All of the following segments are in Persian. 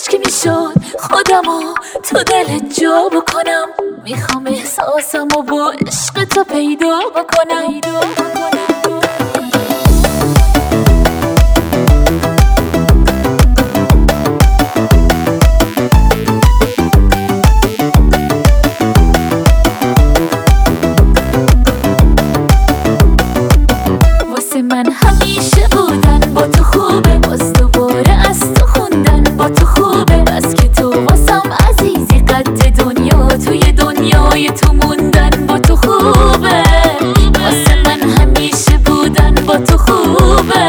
کاشکی میشد خودمو تو دلت جا بکنم. میخوام احساسمو با عشق تو پیدا بکنم. واسه من همیشه بودن با تو خوبه، باز دوباره از تو خوندن با تو خوبه. بس که تو واسم عزیزی قد دنیا، توی دنیای تو موندن با تو خوبه. واسه من همیشه بودن با تو خوبه.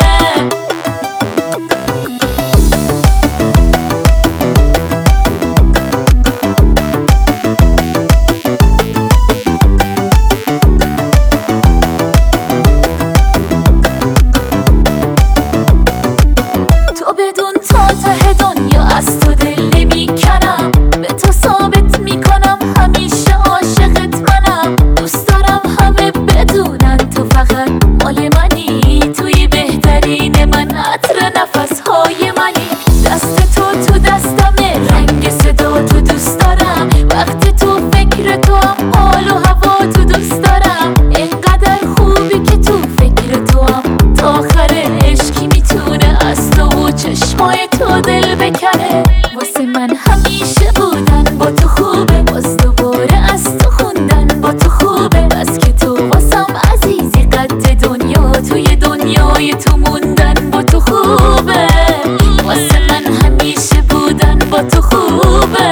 تا ته دنیا از تو دل نمیکنم، به تو ثابت میکنم همیشه عاشقت منم. دوست دارم همه بدونن تو فقط مال منی، توی بهترین من عطر نفسهای منی. دست تو دستمه، رنگ صدا تو دوست دارم، وقت تو فکر تو هم، حال و هوا تو دوست دارم. اینقدر خوبی که تو فکر تو هم، تا آخر عشقی میتونه از تو و چشمای تو دل بکنه. واسه من همیشه بودن با تو خوبه، باز دوباره از تو خوندن با تو خوبه. بس که تو واسم عزیزی قد دنیا، توی دنیای تو موندن با تو خوبه. واسه من همیشه بودن با تو خوبه.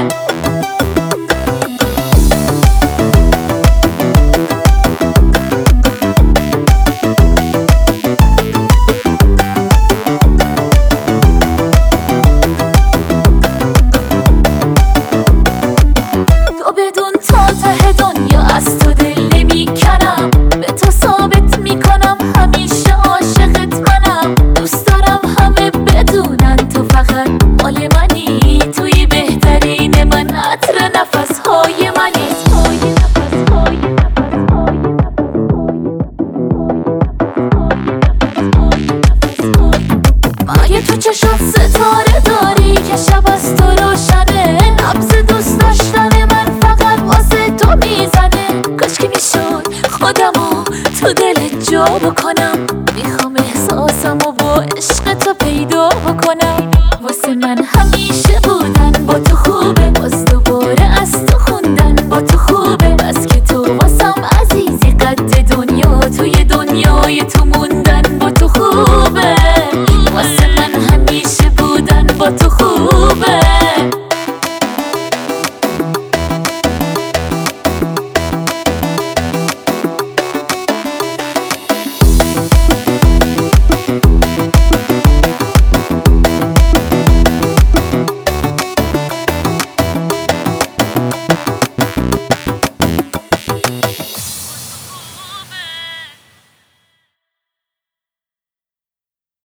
تا ته دنیا از تو دل نمیکنم، به تو ثابت میکنم همیشه عاشقت منم. دوست دارم همه بدونن تو فقط مال منی، توی بهترین من عطر نفسهای منی. مایه تو چشات ستاره داری که شب از تو روشنه، نبض دوست داشتن من فقط واسه تو میزنه. کاشکی میشد خودمو تو دلت جا بکنم.